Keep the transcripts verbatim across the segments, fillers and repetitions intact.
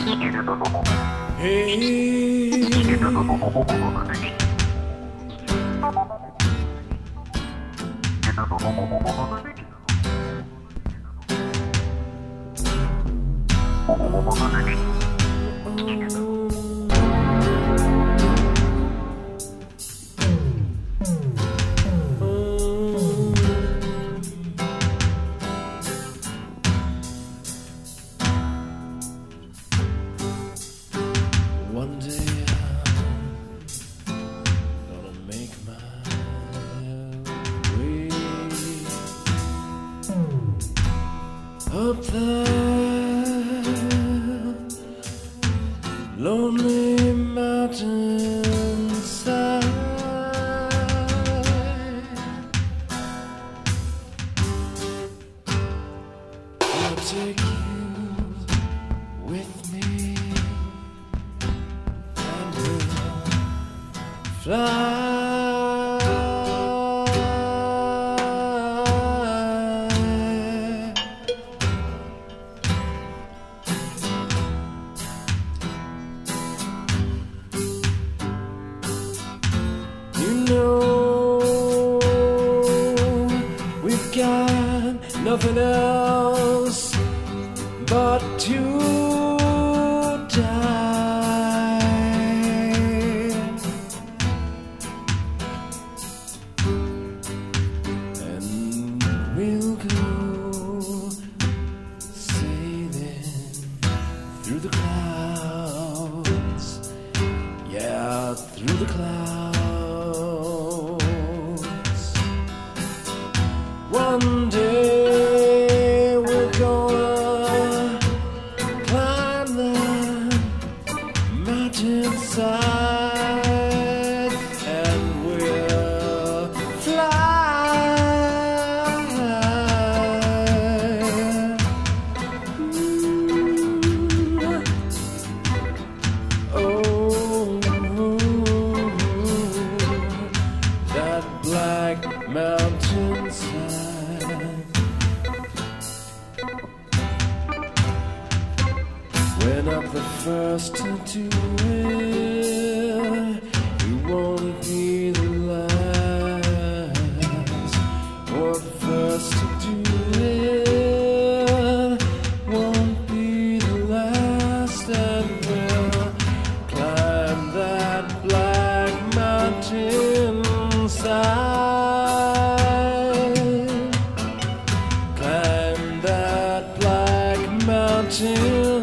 One day I'm gonna make my way up the lonely mountainside. I'll take you with me and we'll fly. You know we've got nothing else but to die, and we'll go sailing through the clouds, yeah, through the clouds. One day we're gonna climb that mountainside and we'll fly. Ooh. Oh, that black mountainside. When I'm the first to do it, you won't be the last. Or the first to do it won't be the last. And we'll climb that black mountainside. Climb that black mountain.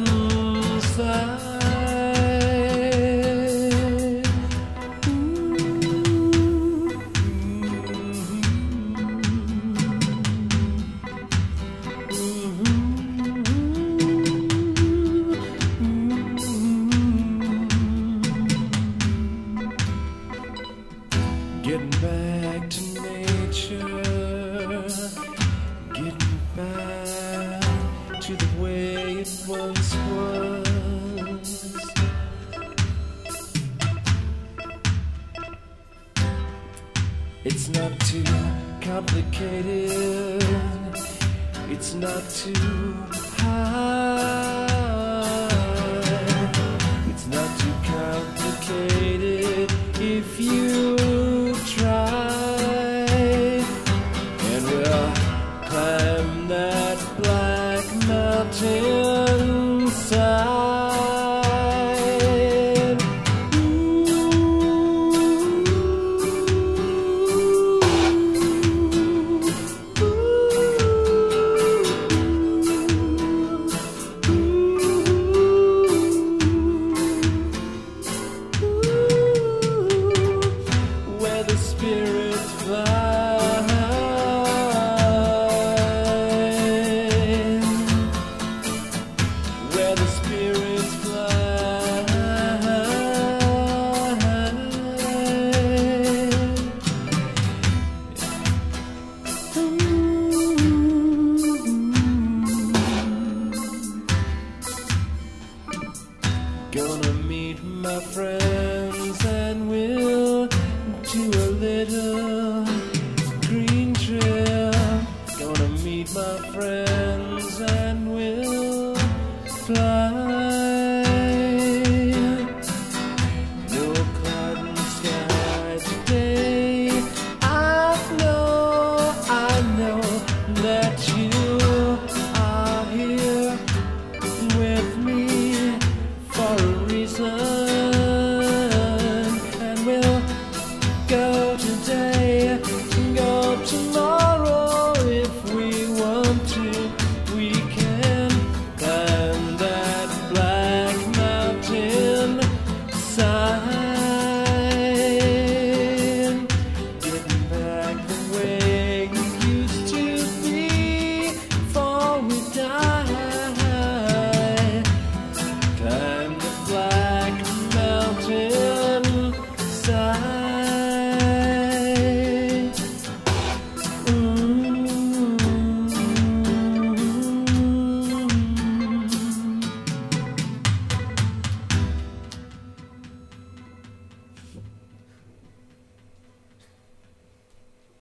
Getting back to nature, getting back to the way it once was. It's not too complicated, it's not too high, it's not too complicated if you try, and we'll climb that black mountainside. Where the spirits fly, where the spirits fly. Gonna meet my friends and we'll do a little